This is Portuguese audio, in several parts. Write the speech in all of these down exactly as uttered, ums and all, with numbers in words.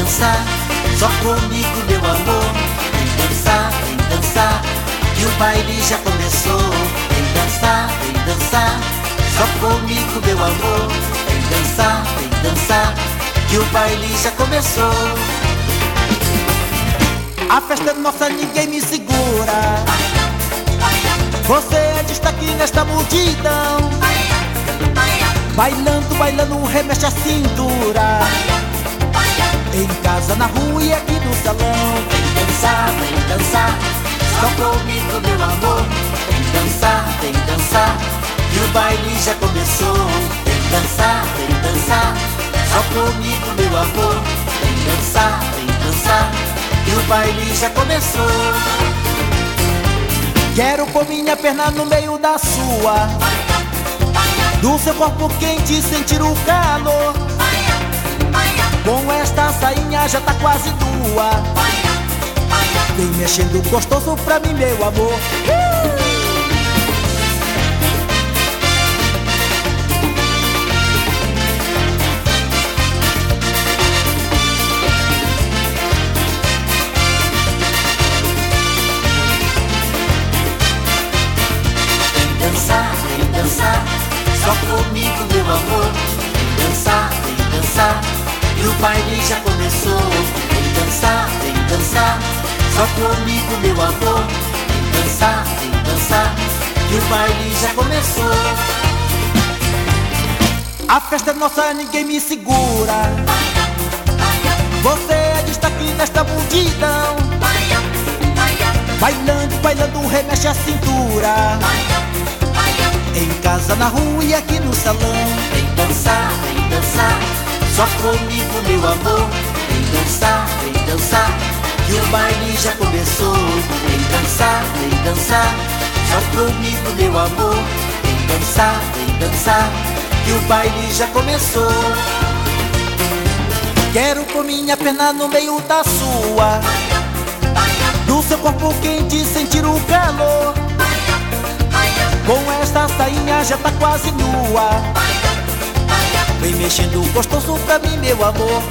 dançar, só comigo, meu amor. Vem dançar, vem dançar, que o baile já começou. Vem dançar, vem dançar, só comigo, meu amor. Vem dançar, vem dançar, que o baile já começou. A festa é nossa, ninguém me segura. Você é destaque nesta multidão. Bailando, bailando, remexe a cintura. Em casa, na rua e aqui no salão. Vem dançar, vem dançar, só comigo, meu amor. Vem dançar, vem dançar, que o baile já começou. Vem dançar, vem dançar, só comigo, meu amor. Vem dançar, vem dançar, que o baile já começou. Quero pôr minha perna no meio da sua, do seu corpo quente sentir o calor. Com esta sainha já tá quase nua. Vem mexendo gostoso pra mim, meu amor. Vem dançar, vem dançar, só comigo, meu amor. Vem dançar, vem dançar, e o baile já começou. Vem dançar, vem dançar, só comigo, meu amor. Vem dançar, vem dançar, que o baile já começou. A festa é nossa, ninguém me segura. Você é destaque nesta multidão. Bailando, bailando, remexe a cintura. Em casa, na rua e aqui no salão. Vem dançar, vem dançar, só comigo, meu amor. Vem dançar, vem dançar, que o baile já começou. Vem dançar, vem dançar, só comigo, meu amor. Vem dançar, vem dançar, que o baile já começou. Quero pôr minha perna no meio da sua, do seu corpo quente sentir o calor. Com esta sainha já tá quase nua. Vem mexendo gostoso pra mim, meu amor.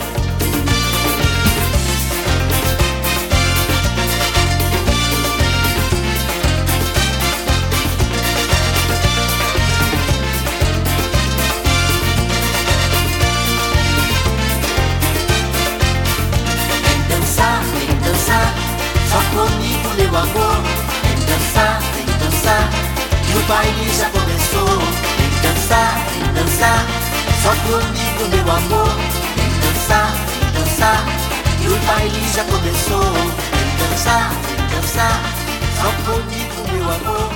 vem dançar, vem dançar, Só comigo, meu amor. Vem dançar, vem dançar, que o baile já começou. Vem dançar, vem dançar, só comigo, meu amor. Vem dançar, vem dançar, que o baile já começou. Vem dançar, vem dançar, só comigo, meu amor.